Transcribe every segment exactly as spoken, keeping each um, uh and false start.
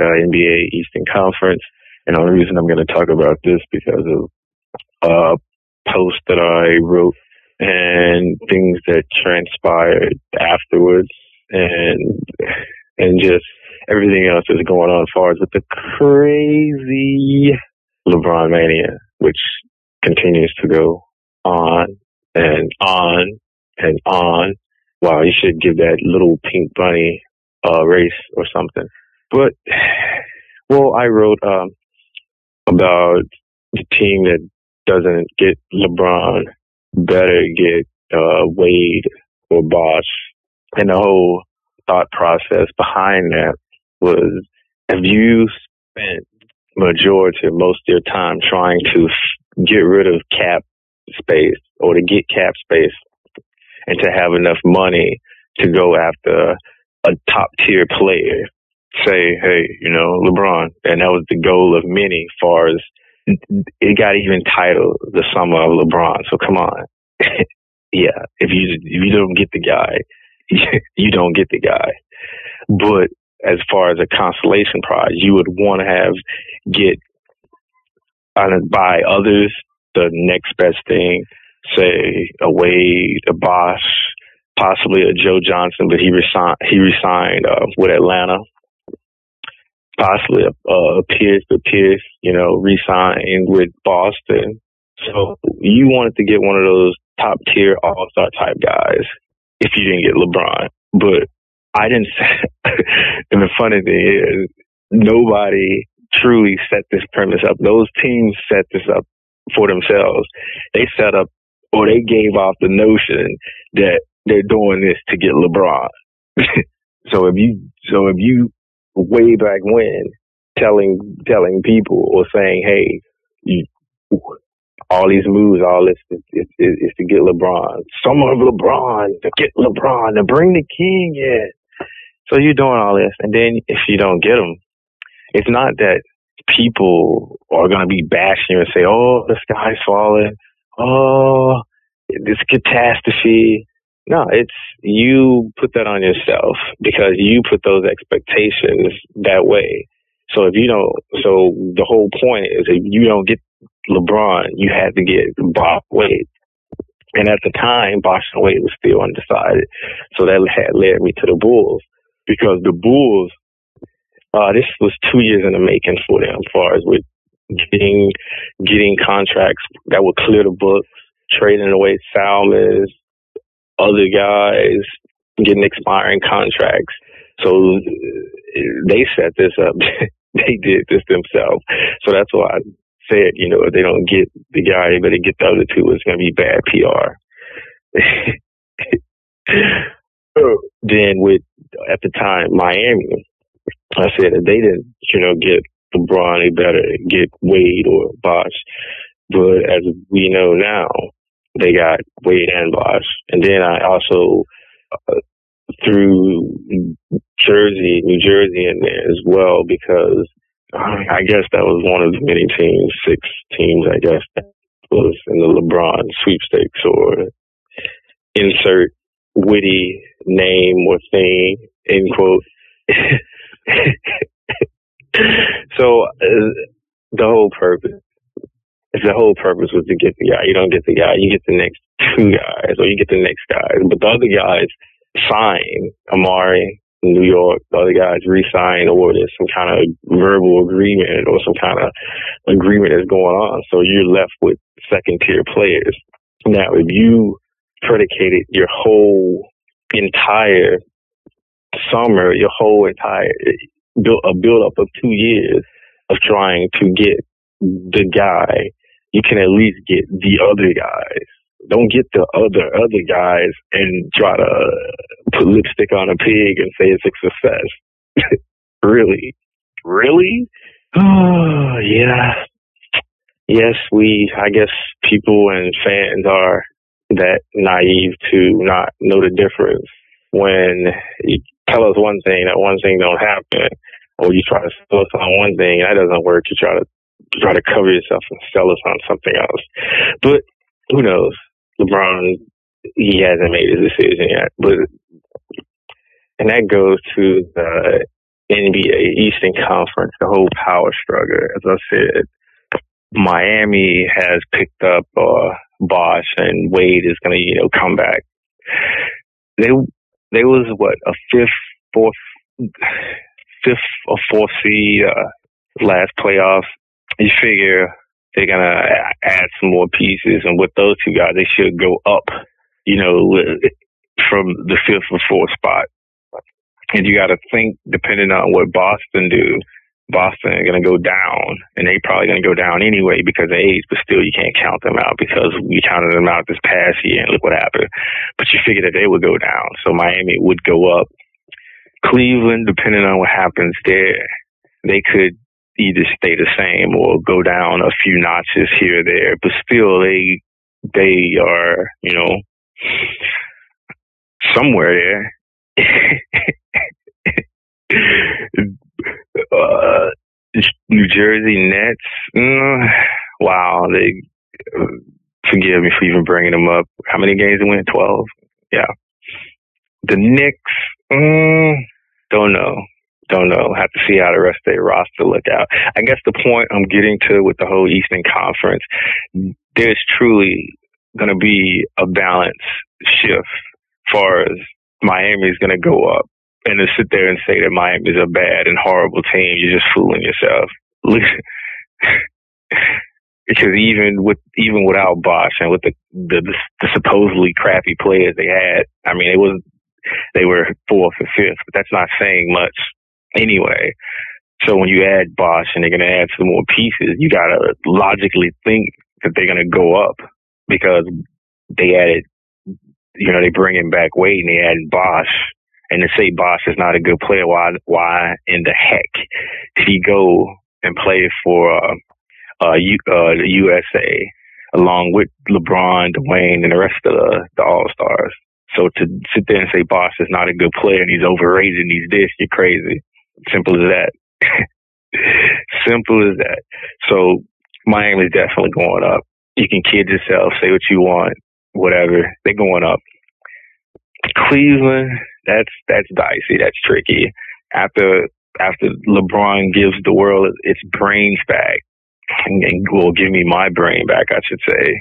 uh, N B A Eastern Conference. And the only reason I'm going to talk about this because of a post that I wrote and things that transpired afterwards, and and just everything else that's going on as far as with the crazy LeBron mania, which continues to go on and on and on. Wow, you should give that little pink bunny a race or something. But, well, I wrote um, about the team that doesn't get LeBron better get uh, Wade or Bosh. And the whole thought process behind that was, if you spent majority of most of your time trying to f- get rid of cap space or to get cap space and to have enough money to go after a top tier player, say, hey, you know, LeBron, and that was the goal of many, as far as it got even titled the summer of LeBron. So come on. Yeah, if you if you don't get the guy, you don't get the guy. But as far as a consolation prize, you would want to have get uh, by others the next best thing, say a Wade, a Bosh, possibly a Joe Johnson, but he resigned. He resigned uh, with Atlanta. Possibly a, a Pierce, but Pierce, you know, re-signed with Boston. So you wanted to get one of those top tier all star type guys if you didn't get LeBron. But I didn't. And the funny thing is, nobody truly set this premise up. Those teams set this up for themselves. They set up, or they gave off the notion that they're doing this to get LeBron. So if you, so if you way back when telling telling people or saying, hey, you, all these moves, all this is, is, is to get LeBron. Some of LeBron, to get LeBron, to bring the king in. So you're doing all this, and then if you don't get him, it's not that people are going to be bashing you and say, oh, the sky's falling. Oh, this catastrophe. No, it's you put that on yourself because you put those expectations that way. So if you don't, so the whole point is if you don't get LeBron, you had to get Bosh Wade. And at the time, Bosh and Wade was still undecided. So that had led me to the Bulls because the Bulls, uh, this was two years in the making for them as far as with getting, getting contracts that would clear the books, trading away Salmons, other guys, getting expiring contracts. So they set this up. They did this themselves. So that's why I said, you know, if they don't get the guy, they better get the other two. It's going to be bad P R. Then with, at the time, Miami, I said if they didn't, you know, get LeBron, they better get Wade or Bosh. But as we know now, they got Wade and Bosh. And then I also uh, threw Jersey, New Jersey in there as well because I guess that was one of the many teams, six teams, I guess, that was in the LeBron sweepstakes or insert witty name or thing, end quote. So uh, the whole purpose, if the whole purpose was to get the guy, you don't get the guy, you get the next two guys or you get the next guys. But the other guys sign, Amari, New York, the other guys re-sign or there's some kind of verbal agreement or some kind of agreement that's going on. So you're left with second tier players. Now, if you predicated your whole entire summer, your whole entire build, a build up of two years of trying to get the guy, you can at least get the other guys. Don't get the other other guys and try to put lipstick on a pig and say it's a success. Really? Really? Oh, yeah. Yes, we, I guess people and fans are that naive to not know the difference. When you tell us one thing, that one thing don't happen, or you try to sell us on one thing, and that doesn't work, you try to you try to cover yourself and sell us on something else. But who knows? LeBron, he hasn't made his decision yet. But and that goes to the N B A Eastern Conference, the whole power struggle. As I said, Miami has picked up uh, Bosh, and Wade is going to, you know, come back. They they was what a fifth, fourth, fifth or fourth seed uh, last playoffs. You figure they're gonna add some more pieces, and with those two guys, they should go up. You know, from the fifth or fourth spot. And you got to think, depending on what Boston do, Boston are going to go down, and they probably going to go down anyway because of age, but still you can't count them out because we counted them out this past year, and look what happened. But you figure that they would go down, so Miami would go up. Cleveland, depending on what happens there, they could either stay the same or go down a few notches here or there, but still they they are, you know, somewhere there. uh, New Jersey Nets. Mm, wow, they uh, forgive me for even bringing them up. How many games they win? Twelve. Yeah. The Knicks. Mm, don't know. Don't know. Have to see how the rest of their roster look out. I guess the point I'm getting to with the whole Eastern Conference, there's truly going to be a balance shift as far as Miami is going to go up. And to sit there and say that Miami is a bad and horrible team, you're just fooling yourself. Because even with even without Bosh and with the, the the supposedly crappy players they had, I mean, it was they were fourth or fifth, but that's not saying much anyway. So when you add Bosh and they're going to add some more pieces, you got to logically think that they're going to go up because they added, you know, they bring him back Wade and they added Bosh. And to say Bosh is not a good player, why why in the heck did he go and play for uh, uh, U, uh, the U S A along with LeBron, Dwayne, and the rest of the, the All-Stars? So to sit there and say Bosh is not a good player and he's overrated and he's this, you're crazy. Simple as that. Simple as that. So Miami's definitely going up. You can kid yourself, say what you want, whatever. They're going up. Cleveland, that's that's dicey. That's tricky. After after LeBron gives the world its brains back, and, and will give me my brain back, I should say.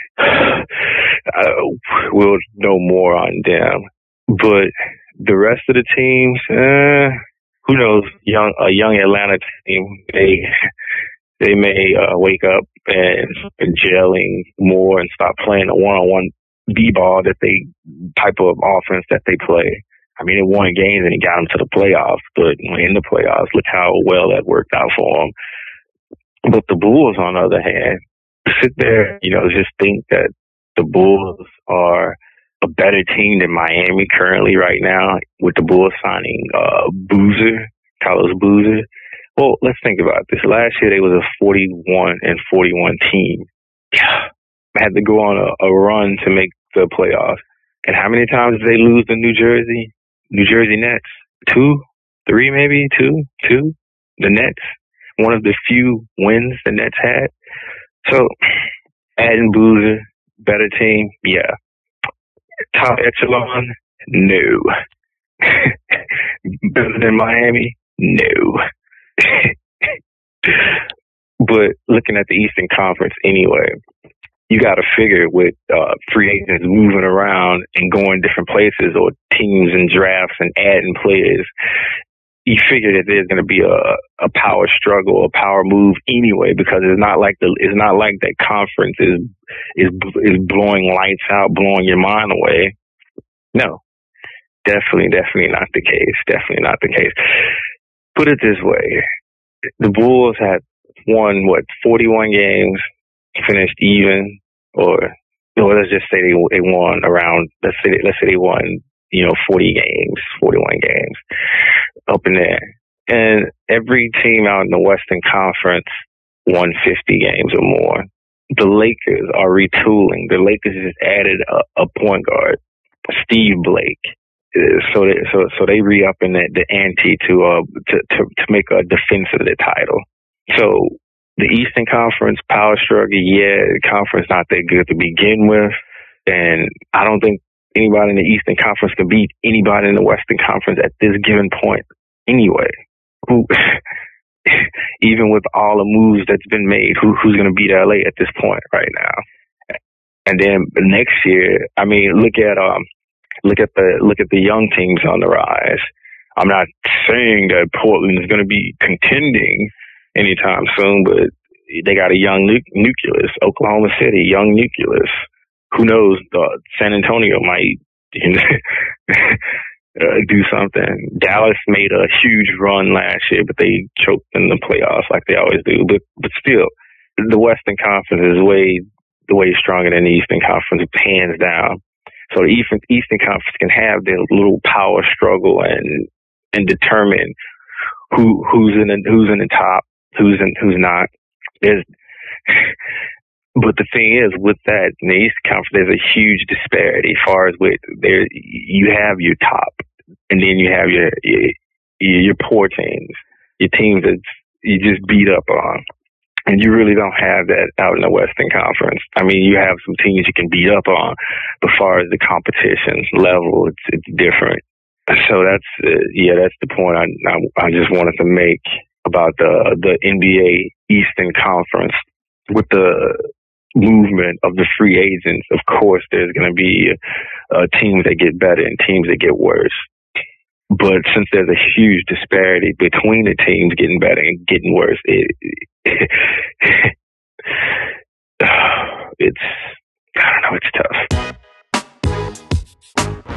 Uh, we'll know more on them. But the rest of the teams, uh, who knows? Young a young Atlanta team, they they may uh, wake up and, and gelling more and stop playing the one-on-one b-ball that they type of offense that they play. I mean, it won games and it got them to the playoffs, but in the playoffs, look how well that worked out for them. But the Bulls, on the other hand, sit there, you know, just think that the Bulls are a better team than Miami currently right now, with the Bulls signing uh, Boozer, Carlos Boozer. Well, let's think about this. Last year, they was a forty-one and forty-one team. Yeah. Had to go on a, a run to make the playoffs. And how many times did they lose to New Jersey? New Jersey Nets? Two? Three maybe? Two? Two? The Nets? One of the few wins the Nets had. So, adding Boozer, better team? Yeah. Top echelon? No. Better than Miami? No. But looking at the Eastern Conference anyway, you got to figure with uh, free agents moving around and going different places, or teams and drafts and adding players, you figure that there's going to be a, a power struggle, a power move anyway, because it's not like the it's not like that conference is is is blowing lights out, blowing your mind away. No, definitely, definitely not the case. Definitely not the case. Put it this way: the Bulls had won what forty-one games. Finished even, or, or let's just say they they won around. Let's say let's say they won, you know, forty games, forty-one games, up in there. And every team out in the Western Conference won fifty games or more. The Lakers are retooling. The Lakers just added a, a point guard, Steve Blake. So they, so so they re-upping the, the ante to uh to, to to make a defense of the title. So. The Eastern Conference power struggle, yeah, the conference not that good to begin with, and I don't think anybody in the Eastern Conference can beat anybody in the Western Conference at this given point anyway. who, even with all the moves that's been made, who who's going to beat L A at this point right now? And then next year, I mean, look at um, look at the look at the young teams on the rise. I'm not saying that Portland is going to be contending anytime soon, but they got a young nu- nucleus. Oklahoma City, young nucleus. Who knows? Uh, San Antonio might you know, uh, do something. Dallas made a huge run last year, but they choked in the playoffs like they always do. But but still, the Western Conference is way way stronger than the Eastern Conference, hands down. So the Eastern Eastern Conference can have their little power struggle and and determine who who's in the, who's in the top, who's in, who's not. There's But the thing is, with that, in the Eastern Conference, there's a huge disparity as far as with there. You have your top, and then you have your your, your poor teams, your teams that you just beat up on, and you really don't have that out in the Western Conference. I mean, you have some teams you can beat up on, but as far as the competition level, it's it's different. So that's uh, yeah, that's the point I, I I just wanted to make about the the N B A Eastern Conference with the movement of the free agents. Of course, there's going to be uh, teams that get better and teams that get worse. But since there's a huge disparity between the teams getting better and getting worse, it, it, it's I don't know, it's tough.